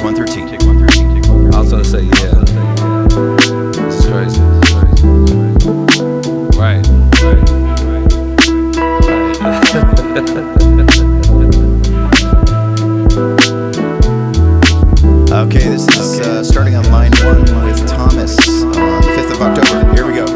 Take one through T. I was gonna say, yeah. This is crazy. Right. Okay, this is starting on line 1 with Thomas on the 5th of October. Here we go.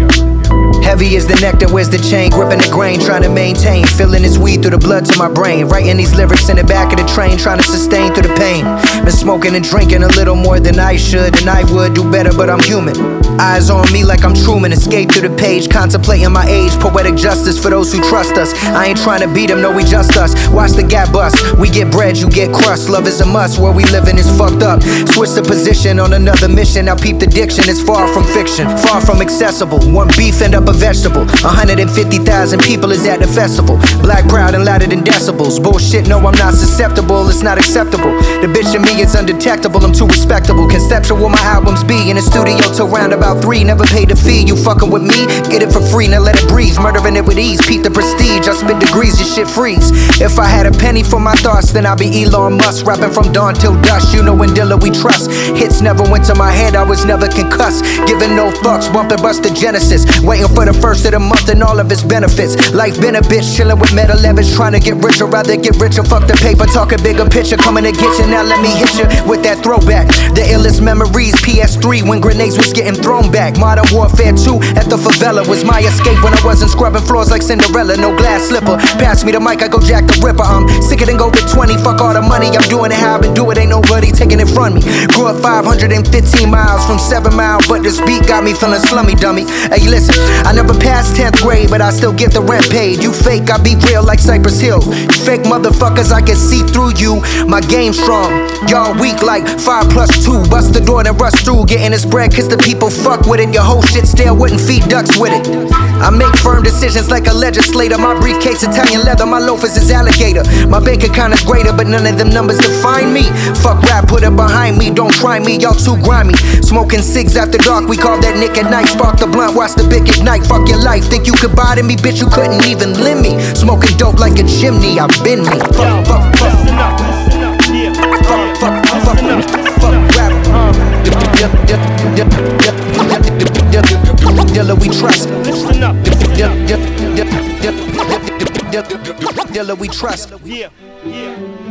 Heavy as the neck that wears the chain, gripping the grain, trying to maintain, filling this weed through the blood to my brain, writing these lyrics in the back of the train, trying to sustain through the pain. Been smoking and drinking a little more than I should, and I would do better, but I'm human. Eyes on me like I'm Truman, escape through the page, contemplating my age, poetic justice for those who trust us. I ain't trying to beat them, no, we just us. Watch the gap bust, we get bread, you get crust. Love is a must, where we living is fucked up. Switch the position on another mission, now peep the diction, it's far from fiction, far from accessible. One beef end up a vegetable, 150,000 people is at the festival. Black proud and louder than decibels. Bullshit, no, I'm not susceptible, it's not acceptable. The bitch in me is undetectable, I'm too respectable. Conceptual my albums be, in the studio till round about 3. Never paid a fee, you fucking with me? Get it for free, now let it breathe. Murdering it with ease, peep the prestige. I spit degrees, your shit freeze. If I had a penny for my thoughts, then I'd be Elon Musk. Rapping from dawn till dusk, you know when Dilla we trust. Hits never went to my head, I was never concussed. Giving no fucks, bump and bust the Genesis. Waiting for the first of the month and all of its benefits. Life been a bitch, chilling with Metal Leverage, trying to get richer. Rather get richer, fuck the paper, talk a bigger picture. Coming to get you, now let me hit you with that throwback. The illest memories, PS3, when grenades was getting thrown back. Modern Warfare 2 at the favela was my escape when I wasn't scrubbing floors like Cinderella. No glass slipper, pass me the mic, I go Jack the Ripper. I'm sicker than go with 20, fuck all the money. I'm doing it how I've been doing it, ain't nobody taking it from me. Grew up 515 miles from 7 Mile, but this beat got me feeling slummy, dummy. Hey listen, I never passed 10th grade, but I still get the rent paid. You fake, I be real like Cypress Hill. You fake motherfuckers, I can see through you. My game strong, y'all weak like 5 + 2. Bust the door and rush through, getting this bread cause the people fuck with it. Your whole shit stale, wouldn't feed ducks with it. I make firm decisions like a legislator. My briefcase Italian leather, my loafers is alligator. My bank account is greater, but none of them numbers define me. Fuck rap, put it behind me, don't try me, y'all too grimy. Smoking cigs after dark, we call that Nick at night. Spark the blunt, watch the big ignite. Fuck your life, think you could buy to me, bitch, you couldn't even lend me. Smoking dope like a chimney, I've been me. Fuck rap. Dilla we trust. Dilla we trust.